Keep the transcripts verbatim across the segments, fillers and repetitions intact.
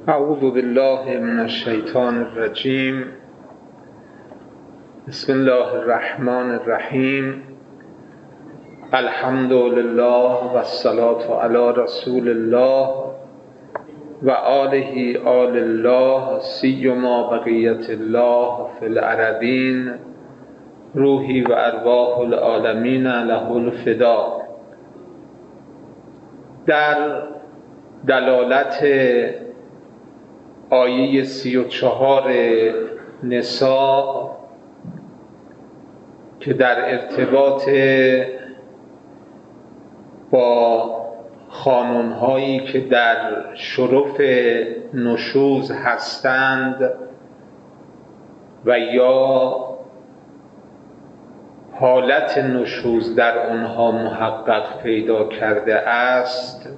اعوذ بالله من الشیطان الرجیم. بسم الله الرحمن الرحیم. الحمد لله و الصلاة علی رسول الله و آله آل الله سیما بقیت الله فی الارضین روحی و ارواح العالمین له الفدا. در دلالت آیه سی و چهار نساء که در ارتباط با خانم‌هایی که در شرف نشوز هستند و یا حالت نشوز در آنها محقق پیدا کرده است،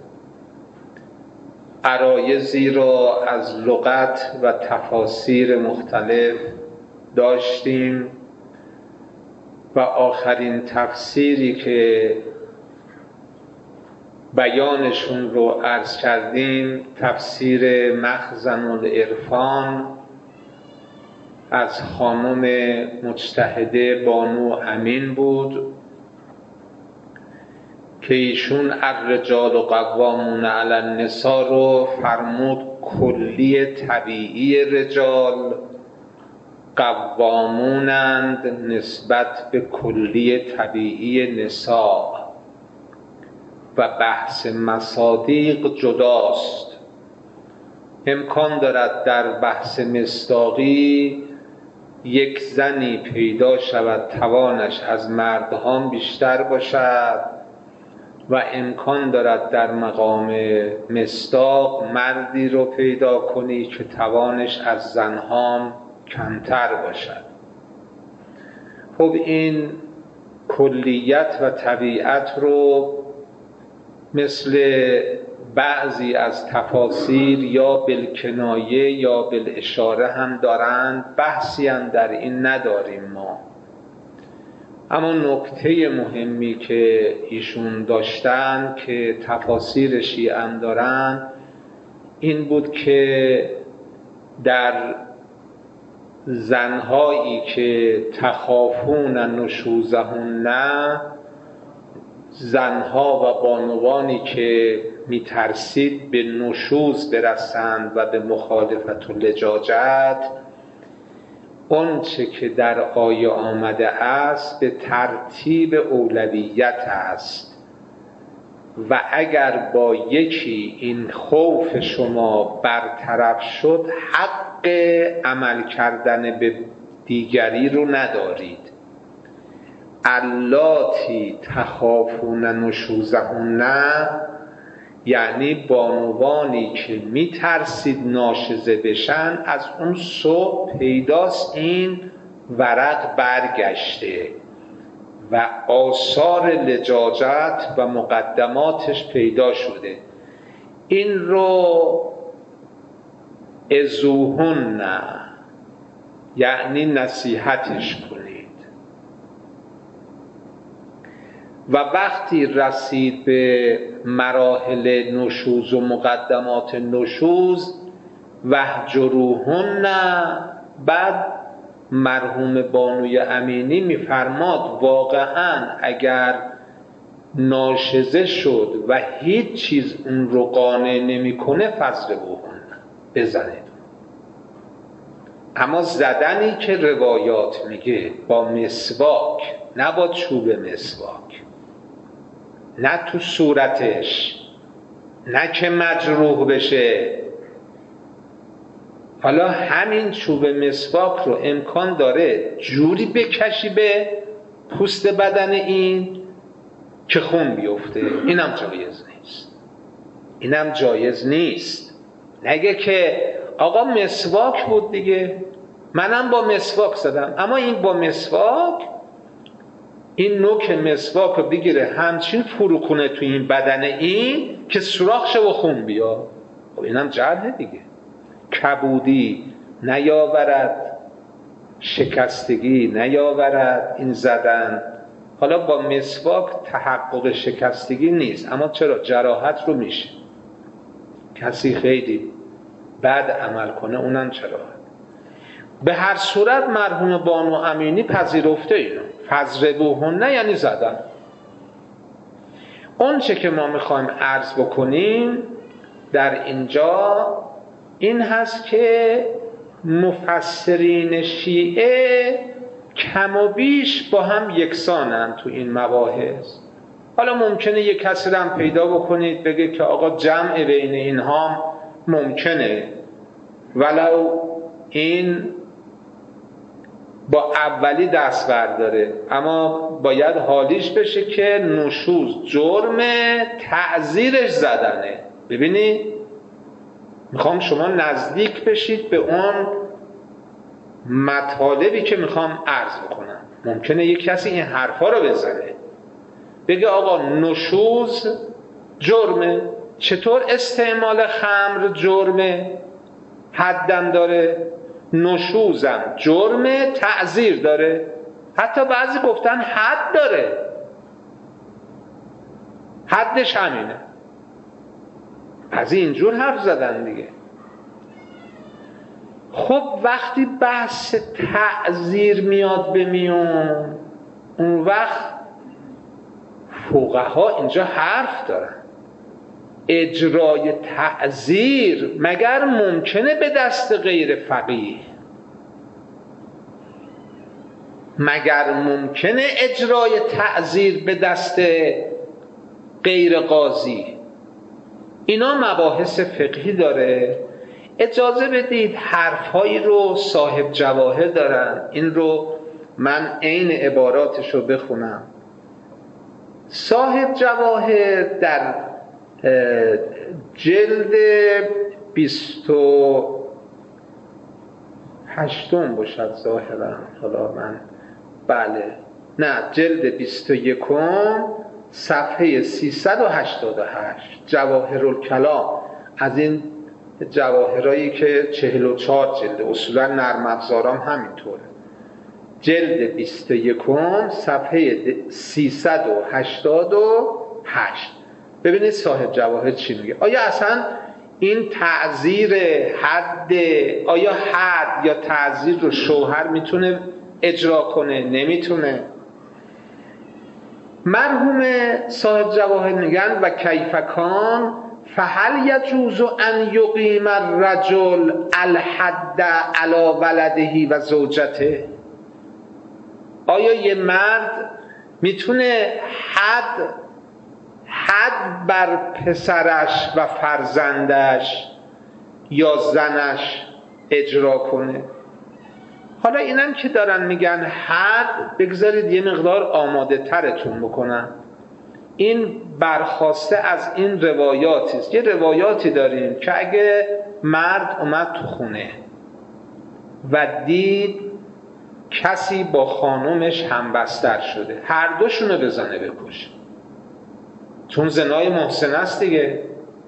عرایضی را از لغت و تفاسیر مختلف داشتیم و آخرین تفسیری که بیانشون رو عرض کردیم تفسیر مخزن العرفان از خانم مجتهده بانو امین بود که ایشون الرجال قوامون علی النساء رو فرمود کلی طبیعی رجال قوامونند نسبت به کلی طبیعی نساء و بحث مصادیق جداست. امکان دارد در بحث مصداقی یک زنی پیدا شود توانش از مردان بیشتر باشد و امکان دارد در مقام مصداق مردی رو پیدا کنی که توانش از زنها کمتر باشد. خب این کلیت و طبیعت رو مثل بعضی از تفاسیر یا بالکنایه یا بالاشاره هم دارند، بحثی هم در این نداریم ما. اما نکته مهمی که ایشون داشتن که تفاسیر شیعه هم دارن این بود که در زنهایی که تخافون نشوزهن، زنها و بانوانی که میترسید به نشوز برسند و به مخالفت و لجاجت، اون چه که در آیه آمده است به ترتیب اولویت است و اگر با یکی این خوف شما برطرف شد حق عمل کردن به دیگری رو ندارید. اللاتی تخافون نشوزهن یعنی بانوانی که میترسید ناشزه بشن، از اون صبح پیداست این ورق برگشته و آثار لجاجت و مقدماتش پیدا شده. این رو ازوهن یعنی نصیحتش کنید و وقتی رسید به مراحل نشوز و مقدمات نشوز وهجروهن، بعد مرحوم بانوی امینی میفرماد واقعا اگر ناشزه شد و هیچ چیز اون رو قانع نمیکنه فضربوهن، بزنید. اما زدنی که روایات میگه با مسواک، نه با چوب مسواک، نه تو صورتش، نه که مجروح بشه. حالا همین چوب مسواک رو امکان داره جوری بکشی به پوست بدن این که خون بیفته، اینم جایز نیست. اینم جایز نیست. نگه که آقا مسواک بود دیگه، منم با مسواک زدم، اما این با مسواک این نوک مسواک رو بگیره همچین فرو کنه تو این بدن این که سوراخ شه و خون بیا. خب اینم جرحه دیگه. کبودی نیاورد، شکستگی نیاورد این زدن. حالا با مسواک تحقق شکستگی نیست، اما چرا جراحت رو میشه. کسی خیلی بعد عمل کنه اونم چرا. به هر صورت مرحوم بانو امینی پذیرفته اینو، فضربوهن یعنی زدن. اون چه که ما میخوایم عرض بکنیم در اینجا این هست که مفسرین شیعه کم و بیش با هم یکسانن تو این مباحث. حالا ممکنه یک کسی رو هم پیدا بکنید بگه که آقا جمع بین اینها ممکنه، ولو این با اولی دست برداره، اما باید حالیش بشه که نشوز جرم تعزیرش زدنه. ببینید میخوام شما نزدیک بشید به اون مطالبی که میخوام عرض بکنم. ممکنه یک کسی این حرفا رو بزنه بگه آقا نشوز جرمه، چطور استعمال خمر جرمه حدم داره، نشوزم جرمه تعزیر داره، حتی بعضی گفتن حد داره، حدش همینه. از اینجور حرف زدن دیگه. خب وقتی بحث تعزیر میاد به میون، اون وقت فقها اینجا حرف دارن. اجرای تعزیر مگر ممکنه به دست غیر فقیه؟ مگر ممکنه اجرای تعزیر به دست غیر قاضی؟ اینا مباحث فقهی داره. اجازه بدید حرفهایی رو صاحب جواهر دارن، این رو من عین عباراتش رو بخونم. صاحب جواهر در جلد بیست و هشتم باشد ظاهرا، حالا من بله نه جلد بیست و یکم صفحه سیصد و هشتاد و هشت جواهرالکلام، از این جواهرایی که چهل و چهار جلد، اصولا نرم افزارام همینطوره. جلد بیست و یکم صفحه سیصد و هشتاد و هشت. ببینید صاحب جواهر چی میگه. آیا اصلا این تعزیر حد، آیا حد یا تعزیر رو شوهر میتونه اجرا کنه؟ نمیتونه. مرحوم صاحب جواهر میگن و کیفکان فهل یجوز ان یقیم الرجل الحد علی ولده و زوجته. آیا یه مرد میتونه حد حد بر پسرش و فرزندش یا زنش اجرا کنه؟ حالا اینم که دارن میگن حد، بگذارید یه مقدار آماده ترتون بکنم. این برخواسته از این روایاتی است. یه روایاتی داریم که اگه مرد اومد تو خونه و دید کسی با خانومش همبستر شده، هر دوشونو بزنه بکشه، چون زنای محسن است دیگه.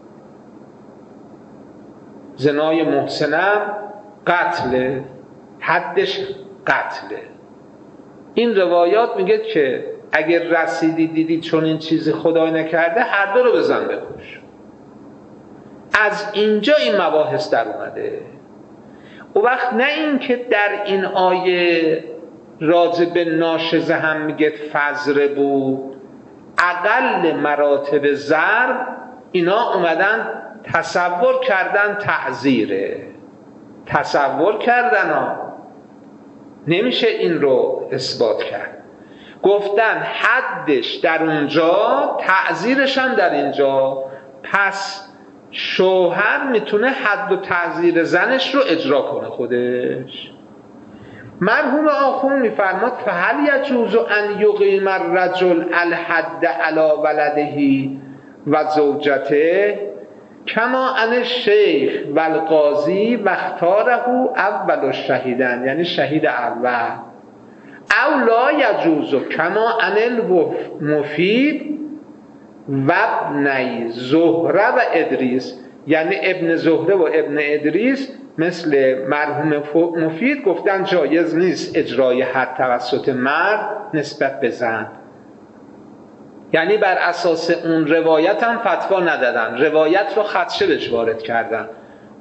زنای محسنم قتله، حدش قتله. این روایات میگه که اگر رسیدی دیدی چون این چیزی خدای نکرده، هر دو رو بزن بکش. از اینجا این مباحث در اومده. و وقت نه این که در این آیه راجب ناشزه هم میگه فضربو، اقل مراتب ضرب، اینا اومدن تصور کردن تعزیره، تصور کردن ها، نمیشه این رو اثبات کرد. گفتن حدش در اونجا، تعزیرش هم در اینجا، پس شوهر میتونه حد و تعزیر زنش رو اجرا کنه خودش. مرحوم آخوند میفرماد فهل یجوز ان یقیم الرجل الحد علی ولده و زوجته کما ان الشیخ و القاضی و اختاره اول الشهیدن، یعنی شهید اول، او لا یجوز کما ان المفید و ابنی زهره و ادریس، یعنی ابن زهره و ابن ادریس مثل مرحوم مفید گفتن جایز نیست اجرای حد توسط مرد نسبت به زن. یعنی بر اساس اون روایت هم فتوا ندادن، روایت رو خدشه بهش وارد کردن.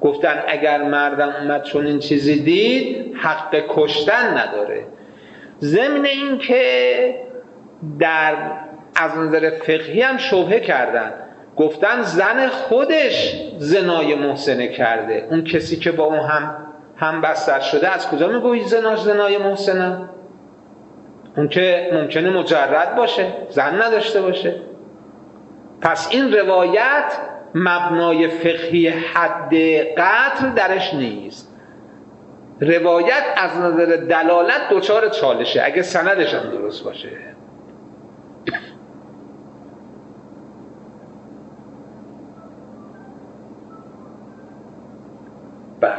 گفتن اگر مردم اومد چون این چیزی دید حق کشتن نداره. ضمن این که در از نظر فقهی هم شبهه کردن، گفتن زن خودش زنای محسنه کرده، اون کسی که با اون هم هم بستر شده از کجا میگویی زناش زنای محسنه؟ اون که ممکنه مجرد باشه، زن نداشته باشه. پس این روایت مبنای فقهی حد قتل درش نیست. روایت از نظر دلالت دچار چالشه اگه سندش هم درست باشه. بله.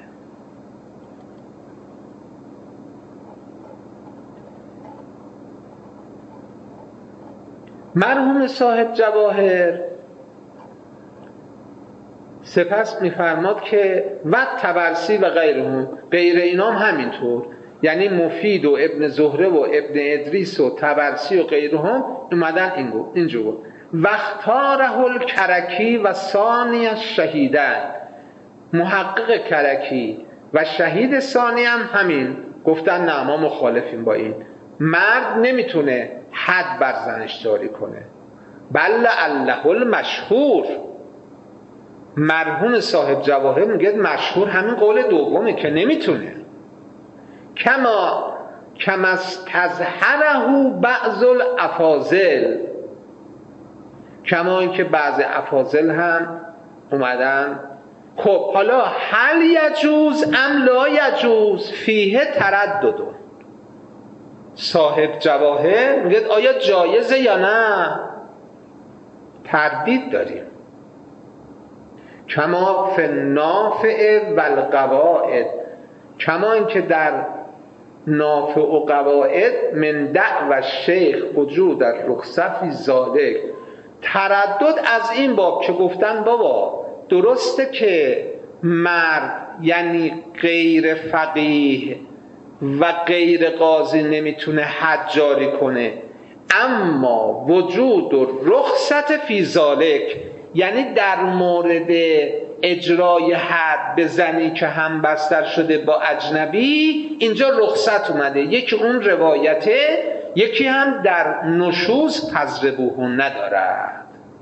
مرحوم صاحب جواهر سپس میفرماد که و طبرسی و غیرهم، غیر اینام همینطور، یعنی مفید و ابن زهره و ابن ادریس و طبرسی و غیرهم اومدن اینگو اینجور وقتاره الکرکی و ثانی الشهیدین. محقق کرکی و شهید ثانی هم همین گفتن نه ما مخالفیم با این، مرد نمیتونه حد بر زنش جاری کنه. بل الله المشهور. مرحوم صاحب جواهر میگه مشهور همین قول دومه که نمیتونه. کما کما استظهره بعض الافاضل، کما اینکه بعض افاضل هم اومدن. خب حالا هل یجوز ام لا یجوز فیه تردد. صاحب جواهر میگه آیا جایزه یا نه؟ تردید داریم. کما فی النافع و القواعد، کما اینکه در نافع و قواعد من دعوی شیخ وجود الرخصة فی ذلک. تردد از این باب که گفتن بابا درسته که مرد یعنی غیر فقیه و غیر قاضی نمیتونه حد جاری کنه، اما وجود و رخصت فی ذالک، یعنی در مورد اجرای حد به زنی که هم بستر شده با اجنبی اینجا رخصت اومده. یکی اون روایته، یکی هم در نشوز فضربوهن ندارد.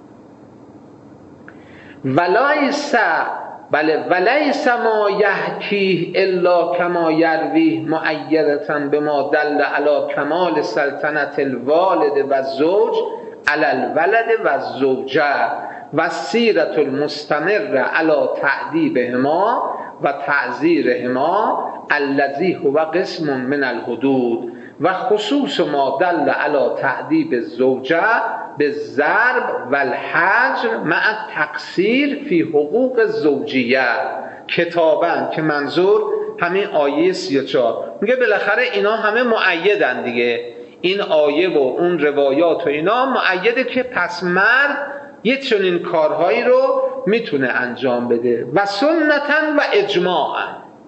ولیس بله ولیس ما یحکیه الا کما یرویه مؤیدة بما دل علی کمال سلطنت الوالد و الزوج علی الولد و الزوجه و سیرت المستمر علی تعذیبهما و تعزیرهما الذی هو قسم من الحدود و خصوص ما دل علی تعذیب الزوجه بالضرب والحجر مع التقصیر فی حقوق الزوجیه. کتابن که منظور همین آیه سی و چهار میگه بالاخره اینا همه مؤیدن دیگه، این آیه و اون روایات و اینا مؤیده که پس مرد یه چنین کارهایی رو میتونه انجام بده. و سنتن و اجماعا،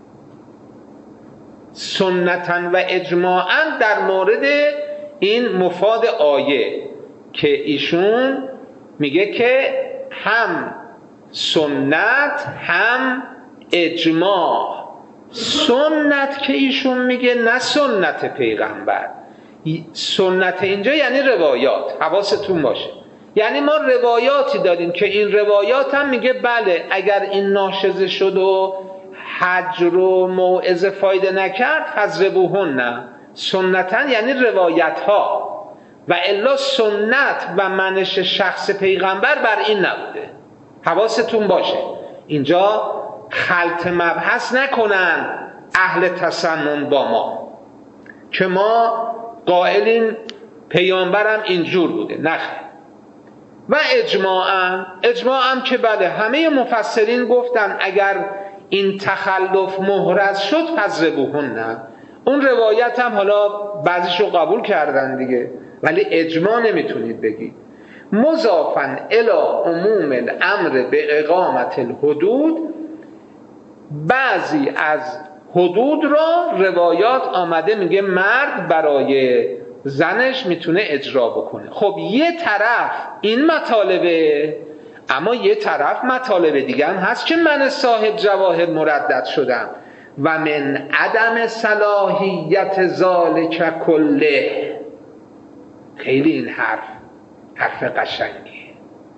سنتن و اجماعا در مورد این مفاد آیه که ایشون میگه که هم سنت هم اجماع. سنت که ایشون میگه نه سنت پیغمبر، سنت اینجا یعنی روایات، حواستون باشه. یعنی ما روایاتی داریم که این روایات هم میگه بله اگر این ناشزه شد و حجر و موعظه فایده نکرد فضربوهن نه. سنتن یعنی روایت ها، و الا سنت و منش شخص پیغمبر بر این نبوده. حواستون باشه اینجا خلط مبحث نکنن اهل تسنن با ما که ما قائلین پیامبرم اینجور بوده، نخیر. و اجماعا، اجماعا که بله همه مفسرین گفتن اگر این تخلف محرز شد فضربوهن نه. اون روایت هم حالا بعضیشو قبول کردن دیگه، ولی اجماع نمیتونید بگید. مضافن الی عموم الامر به اقامت الحدود، بعضی از حدود را روایات آمده میگه مرد برای زنش میتونه اجرا بکنه. خب یه طرف این مطالبه، اما یه طرف مطالب دیگه هم هست که من صاحب جواهر مردد شدم. و من عدم صلاحیت ذالک کله. خیلی این حرف حرف قشنگی.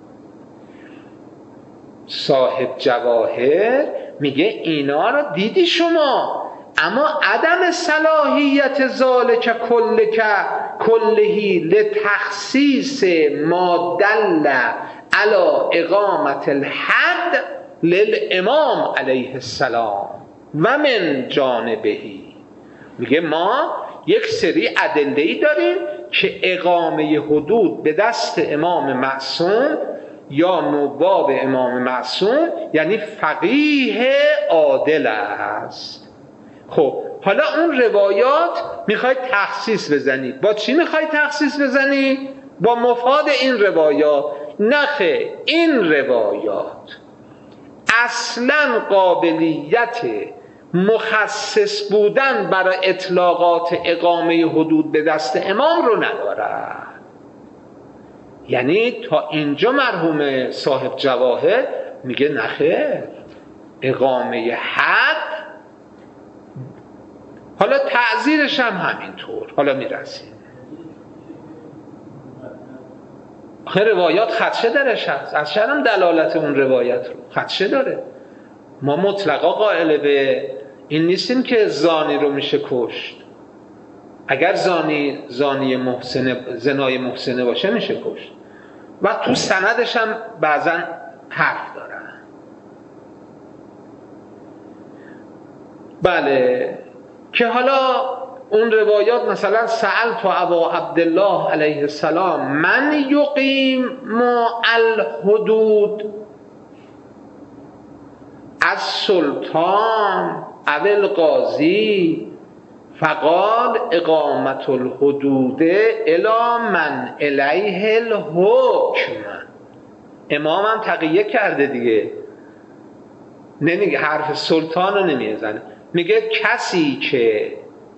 صاحب جواهر میگه اینا رو دیدی شما، اما عدم صلاحیت ذالک کلک کلهی لتخصیص ما دل علی اقامت الحد للامام علیه السلام و من جانبهی. میگه ما یک سری ادله‌ای داریم که اقامه حدود به دست امام معصوم یا نواب امام معصوم یعنی فقیه عادل است. خب حالا اون روایات میخواید تخصیص بزنید. با چی میخواید تخصیص بزنید؟ با مفاد این روایات. نخه این روایات اصلا قابلیت مخصص بودن برای اطلاقات اقامه حدود به دست امام رو ندارد. یعنی تا اینجا مرحوم صاحب جواهر میگه نخیر، اقامه حد، حالا تعزیرش هم همینطور، حالا میرسیم. آخه روایات خدشه درش هست، از شرم دلالت اون روایت رو خدشه داره. ما مطلقا قائل به این نیستیم که زانی رو میشه کشت. اگر زانی زانی محسنه زنای محسنه باشه میشه کشت و تو سندش هم بعضا حرف دارن. بله که حالا اون روایات مثلا سألت ابا عبدالله علیه السلام من یقیم ما الحدود از سلطان اول قاضی فقال اقامت الحدود الی من الیه الحکم. امام هم تقیه کرده دیگه، نمیگه حرف سلطان رو نمیزنه، میگه کسی که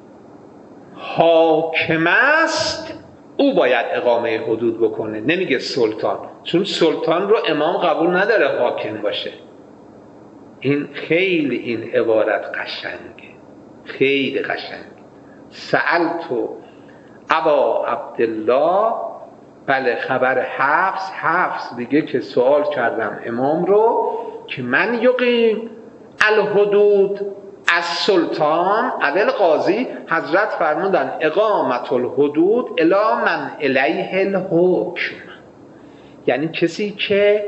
حاکم است او باید اقامه حدود بکنه، نمیگه سلطان، چون سلطان رو امام قبول نداره حاکم باشه. این خیلی این عبارت قشنگه، خیلی قشنگه. سألتو ابا عبدالله، بله خبر حفص، حفص دیگه که سوال کردم امام رو که من یقیم الحدود از سلطان اول قاضی، حضرت فرمودن اقامت الحدود الی من الیه الحکم، یعنی کسی که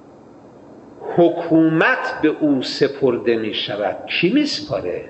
حکومت به او سپرده می شود. کی می سپاره؟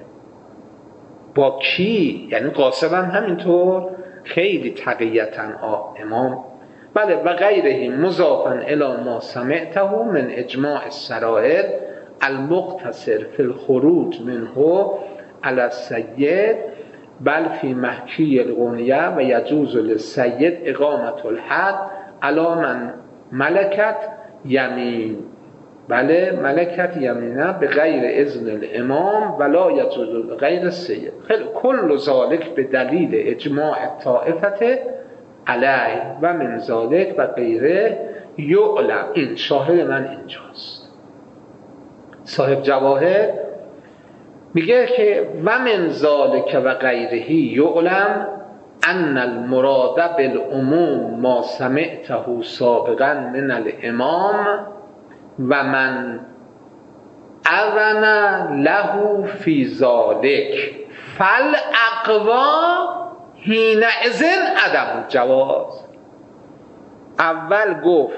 با کی؟ یعنی قاسم هم همینطور خیلی تقییتاً امام. بله و غیره مضافاً الی ما سمعته من اجماع السرائر المقتصر فی الخروج منه علی السید بل فی محکی الغنیه و یجوز للسید اقامت الحد علی من ملکت یمین، بله ملکت یمینه به غیر اذن الامام ولا یجوز غیر السید. خیلی کل ذالک به دلیل اجماع طائفت علیه و من ذالک و غیره یعلم. این شاهد من اینجاست. صاحب جواهر میگه که و من ذالک و غیره یعلم ان المراد بالعموم ما سمعته سابقا من الامام و من اذن له فی ذالک فالاقوا حینئذ عدم الجواز. اول گفت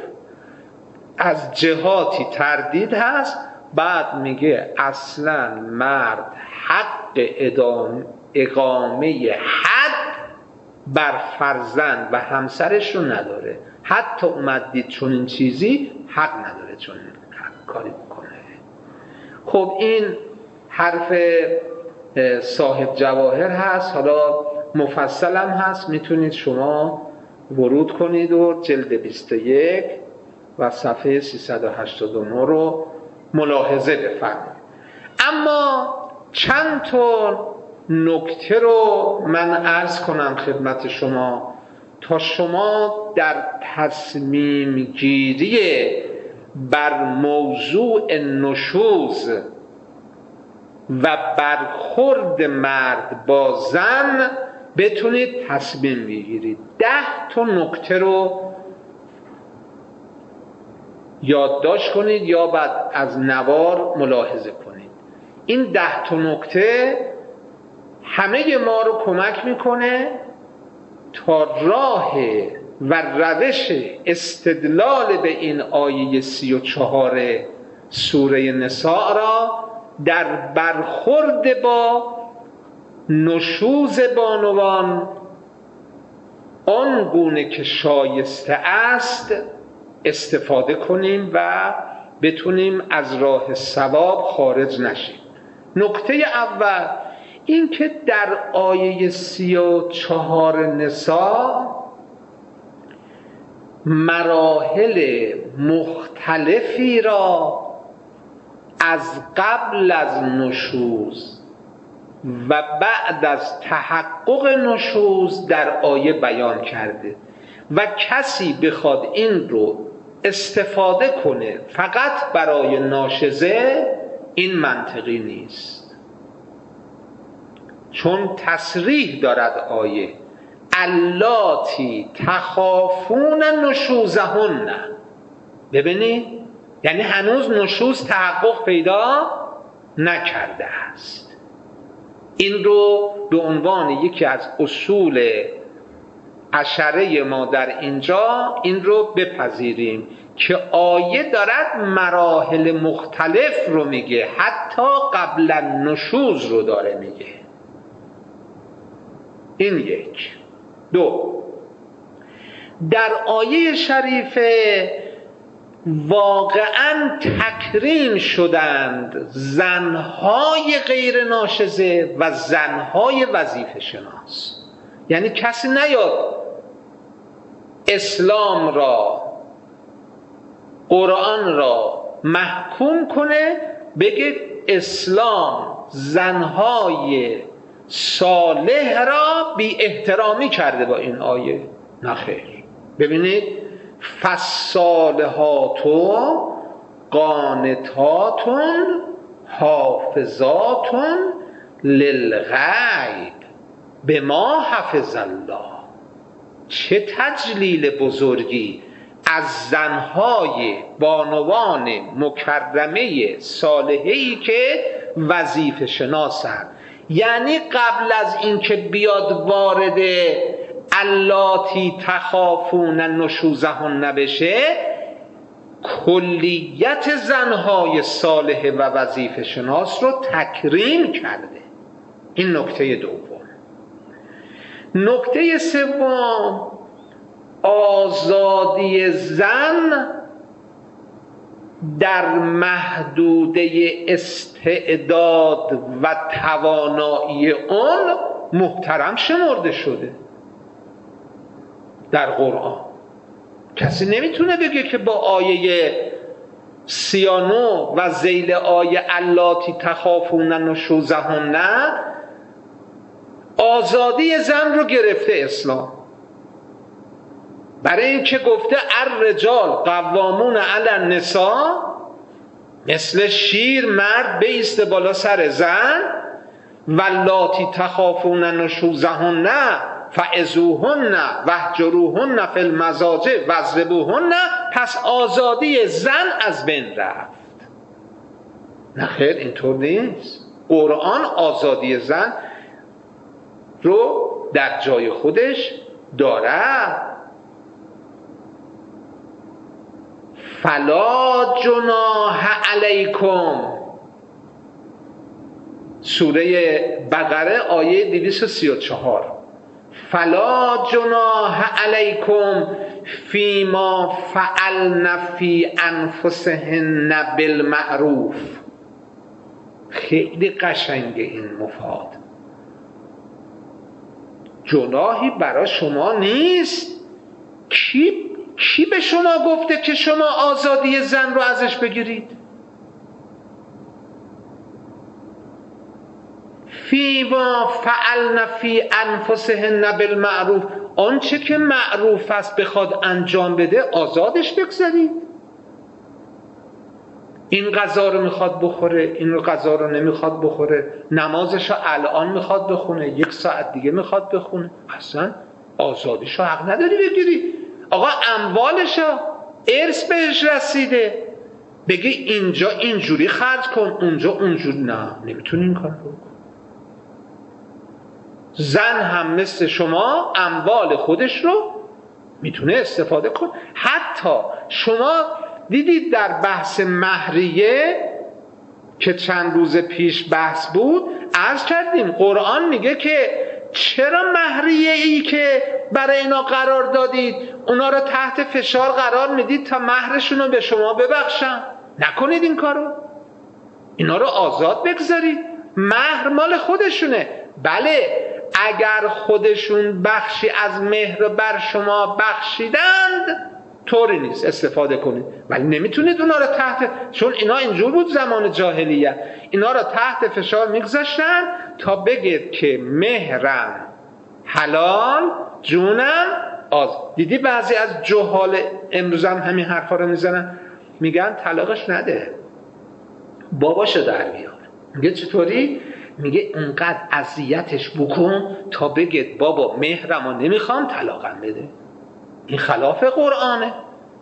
از جهاتی تردید هست، بعد میگه اصلا مرد حق ادام اقامه حد بر فرزند و همسرش رو نداره. حتی اومد دید چون این چیزی حق نداره چون این کاری بکنه. خب این حرف صاحب جواهر هست، حالا مفصل هم هست، میتونید شما ورود کنید و جلد بیست و یک و صفحه سیصد و هشتاد و نه رو ملاحظه بفرمایید. اما چند تا نکته رو من عرض کنم خدمت شما تا شما در تصمیم گیری بر موضوع نشوز و برخورد مرد با زن بتونید تصمیم بگیرید. ده تا نکته رو یادداشت کنید یا بعد از نوار ملاحظه کنید. این ده تا نکته همه ما رو کمک میکنه تا راه و روش استدلال به این آیه سی و چهار سوره نساء را در برخورد با نشوز بانوان آن گونه که شایسته است استفاده کنیم و بتونیم از راه ثواب خارج نشیم. نکته اول این که در آیه سی و چهار نساء مراحل مختلفی را از قبل از نشوز و بعد از تحقق نشوز در آیه بیان کرده و کسی بخواد این رو استفاده کنه فقط برای ناشزه این منطقی نیست، چون تصریح دارد آیه اللاتی تخافون نشوزهن. ببینید یعنی هنوز نشوز تحقق پیدا نکرده است. این رو به عنوان یکی از اصول عشره ما در اینجا این رو بپذیریم که آیه دارد مراحل مختلف رو میگه، حتی قبل نشوز رو داره میگه. این یک. دو، در آیه شریفه واقعا تکریم شدند زنهای غیر ناشزه و زنهای وظیفه شناس. یعنی کسی نیاد اسلام را، قرآن را محکوم کنه بگه اسلام زنهای صالح را بی احترامی کرده با این آیه. نه خیر. ببینید فالصالحات قانتات حافظات للغیب بما حفظ الله. چه تجلیل بزرگی از زنهای بانوان مکرمه صالحه‌ای که وظیفه شناسند. یعنی قبل از اینکه بیاد وارد اللاتی تخافون نشوزهن بشه، کلیت زنهای صالح و وظیفه شناس رو تکریم کرده. این نکته دوم. نکته سوم، آزادی زن در محدوده استعداد و توانایی اون محترم شمرده شده در قرآن. کسی نمیتونه بگه که با آیه سیانو و ذیل آیه اللاتی تخافون نشوزهن آزادی زن رو گرفته اسلام. برای اینکه گفته الرجال قوامون علی النساء، مثل شیر مرد بایسته بالا سر زن، واللاتی تخافون نشوزهن فعظوهن واهجروهن فی المضاجع واضربوهن. پس آزادی زن از بین رفت. نه خیر، اینطور نیست. قرآن آزادی زن رو در جای خودش داره. فلا جناح علیکم، سوره بقره آیه دویست و سی و چهار. فلا جناح علیکم فیما فعلن فی انفسهن بالمعروف. خیلی قشنگه این مفاد. جناحی برای شما نیست. کی کی به شما گفته که شما آزادی زن رو ازش بگیرید؟ فی ما فعلن فی انفسهن بالمعروف، آنچه که معروف است بخواد انجام بده آزادش بگذارید. این غذا رو میخواد بخوره، این غذا رو نمیخواد بخوره، نمازش رو الان میخواد بخونه، یک ساعت دیگه میخواد بخونه. اصلا آزادیشو حق نداری بگیری. آقا اموالش رو ارث بهش رسیده، بگی اینجا اینجوری خرج کن اونجا اونجوری، نه نمیتونی این کار رو. زن هم مثل شما اموال خودش رو میتونه استفاده کن. حتی شما دیدید در بحث مهریه که چند روز پیش بحث بود، عرض کردیم قرآن میگه که چرا مهریه ای که برای اینا قرار دادید اونا رو تحت فشار قرار میدید تا مهرشون رو به شما ببخشن؟ نکنید این کارو، اینا رو آزاد بگذارید، مهر مال خودشونه. بله اگر خودشون بخشی از مهر بر شما بخشیدند طوری نیست، استفاده کنید، ولی نمیتونید اونا رو تحت، چون اینا اینجور بود زمان جاهلیت، اینا رو تحت فشار میگذاشتن تا بگید که مهرم حلال جونم آز. دیدی بعضی از جهال امروز هم همین حرفا رو میزنن، میگن طلاقش نده، باباشو در بیار. میگه چطوری؟ میگه اونقدر اذیتش بکن تا بگید بابا مهرمو نمیخوام طلاقم بده. این خلاف قرآنه.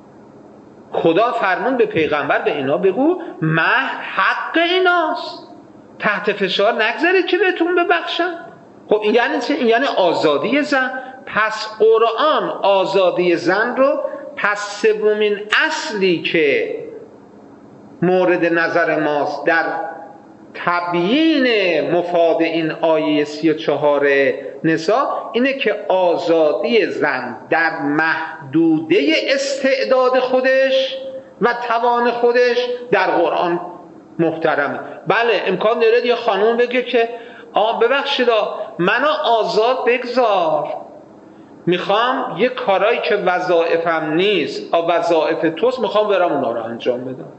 خدا فرمون به پیغمبر به اینا بگو مهر حق ایناست، تحت فشار نگذارید که بهتون ببخشن. خب این یعنی چه؟ این یعنی آزادی زن. پس قرآن آزادی زن رو، پس سومین اصلی که مورد نظر ماست در تبیین مفاد این آیه سی و چهار نساء اینه که آزادی زن در محدوده استعداد خودش و توان خودش در قرآن محترمه. بله امکان داره یه خانوم بگه که آه ببخشید منو آزاد بگذار، میخوام یه کارایی که وظایفم نیست آ وظایف توست میخوام برم اونا رو انجام بدم.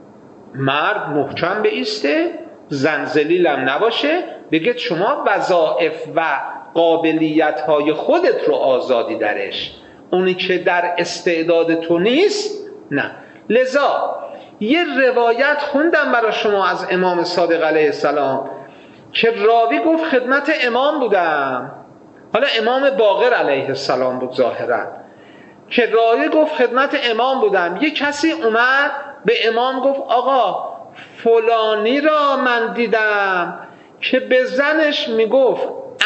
مرد محکم بایسته، زن ذلیلم نباشه، بگه شما وظایف و قابلیت‌های خودت رو آزادی درش، اونی که در استعداد تو نیست نه. لذا یه روایت خوندم برای شما از امام صادق علیه السلام که راوی گفت خدمت امام بودم، حالا امام باقر علیه السلام بود ظاهرا، که راوی گفت خدمت امام بودم، یه کسی اومد به امام گفت آقا فلانی را من دیدم که به زنش میگفت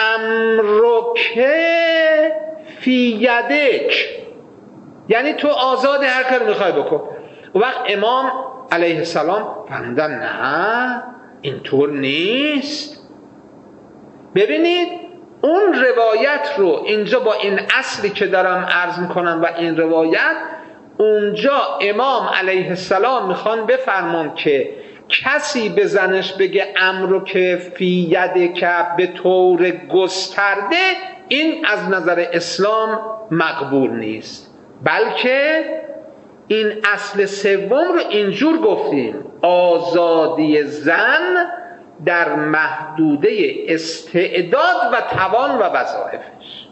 امرک فی یدک، یعنی تو آزاد هر کاری میخوای بکن. و وقت امام علیه السلام فرمودن نه اینطور نیست. ببینید اون روایت رو اینجا با این اصلی که دارم عرض میکنم و این روایت، اونجا امام علیه السلام میخوان بفرمان که کسی به زنش بگه امرو که فی یدک به طور گسترده، این از نظر اسلام مقبول نیست، بلکه این اصل سوم رو اینجور گفتیم آزادی زن در محدوده استعداد و توان و وظایفش.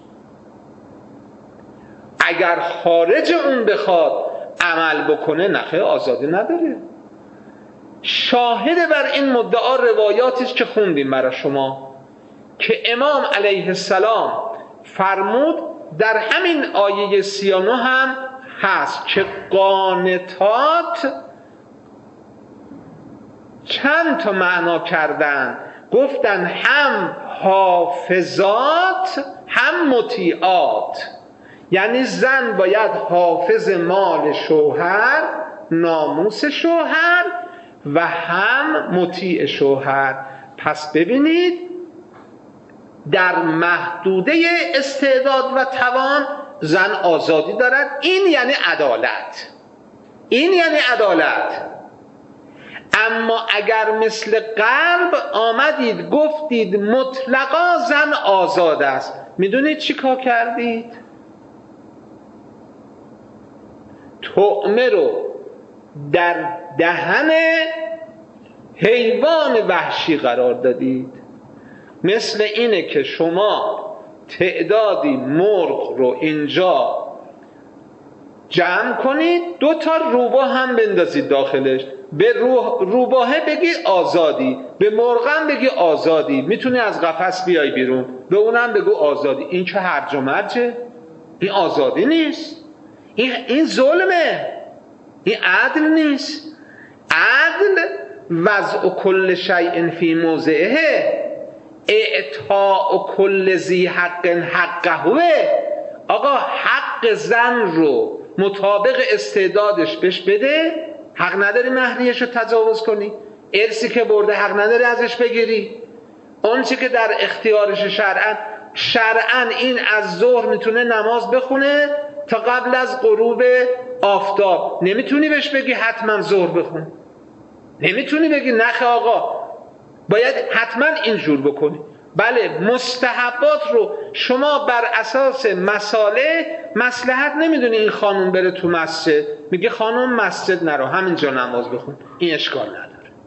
اگر خارج اون بخواد عمل بکنه نخیر آزادی نداره. شاهد بر این مدعا روایاتی است که خوندیم برای شما که امام علیه السلام فرمود در همین آیه سی و نه هم هست که قانتات چند تا معنا کردن، گفتن هم حافظات هم مطیعات، یعنی زن باید حافظ مال شوهر، ناموس شوهر، و هم مطیع شوهر. پس ببینید در محدوده استعداد و توان زن آزادی دارد. این یعنی عدالت، این یعنی عدالت. اما اگر مثل غرب آمدید گفتید مطلقا زن آزاد است، میدونید چی کار کردید؟ طعمه رو در دهن حیوان وحشی قرار دادید. مثل اینه که شما تعدادی مرغ رو اینجا جمع کنید، دو تا روباه هم بندازید داخلش، به روح روباهه بگی آزادی، به مرغم بگی آزادی، میتونی از قفس بیای بیرون، به اونم بگو آزادی. این که هرج و مرجه، این آزادی نیست، این این ظلمه، این عدل نیست. عدل وضع کل شیء فی موضعه، اعطاء کل ذی حق حقه. آقا حق زن رو مطابق استعدادش بهش بده، حق نداری مهریه‌شو تجاوز کنی. ارثی که برده حق نداری ازش بگیری. اون چی که در اختیارش شرعاً، شرعاً این از ظهر میتونه نماز بخونه تا قبل از غروب آفتاب، نمیتونی بهش بگی حتما ظهر بخون، نمیتونی بگی نخ آقا باید حتما اینجور بکنی. بله مستحبات رو شما بر اساس مساله مصلحت نمیدونی این خانم بره تو مسجد، میگه خانم مسجد نرو همینجا نماز بخون، این اشکال نداره.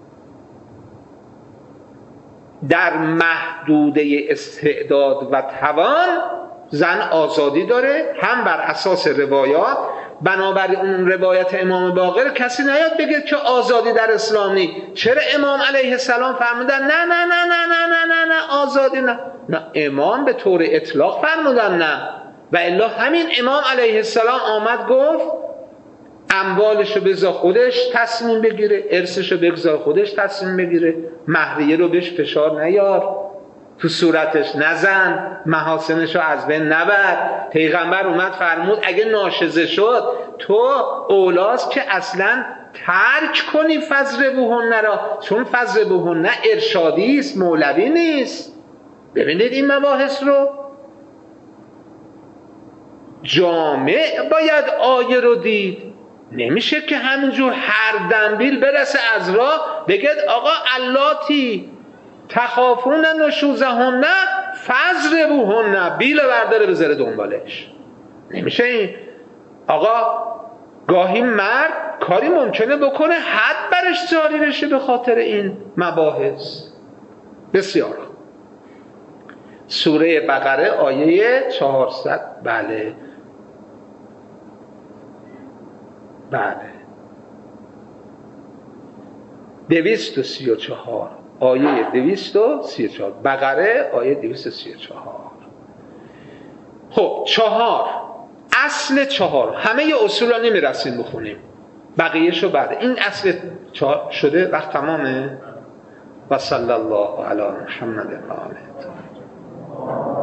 در محدوده استعداد و توان زن آزادی داره، هم بر اساس روایات. بنابراین اون روایت امام باقر کسی نیاد بگه که آزادی در اسلامی. چرا امام علیه السلام فرمودن نه نه نه نه نه نه نه نه آزادی نه؟ نه، امام به طور اطلاق فرمودن نه. و الا همین امام علیه السلام آمد گفت اموالشو بذار خودش تصمیم بگیره، ارثشو بگذار خودش تصمیم بگیره، مهریه رو بهش فشار نیار، تو صورتش نزن، محاسنشو از بین نبر. پیغمبر اومد فرمود اگه ناشزه شد تو اولاست که اصلا ترک کنی فضربوهن را، چون فضربوهن ارشادی است، مولوی نیست. ببینید این مباحث رو جامع باید آیه رو دید. نمیشه که همینجور هر دنبیل برسه از راه بگید آقا اللاتی تخافون نشوزهن فضربوهن، بیل برداره بذاره دنبالش. نمیشه این. آقا گاهی مرد کاری ممکنه بکنه حد برش جاری بشه به خاطر این مباحث. بسیار. سوره بقره آیه چهارصد. بله بله دویست و سی و چهار، آیه دویست و سی و چهار بقره آیه دویست و سی و چهار. خب چهار، اصل چهار، همه اصول ها نمیرسیم بخونیم، بقیه شو بعد. این اصل چهار شده وقت تمامه. و صلی الله علی محمد و آله.